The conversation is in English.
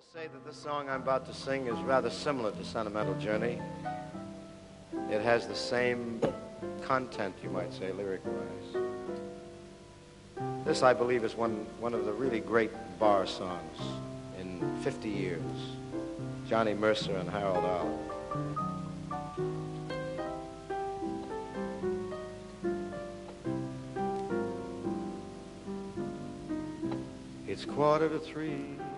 say that this song I'm about to sing is rather similar to Sentimental Journey. It has the same content, you might say, lyric-wise. This, I believe, is one of the really great bar songs in 50 years. Johnny Mercer and Harold Arlen. It's 2:45.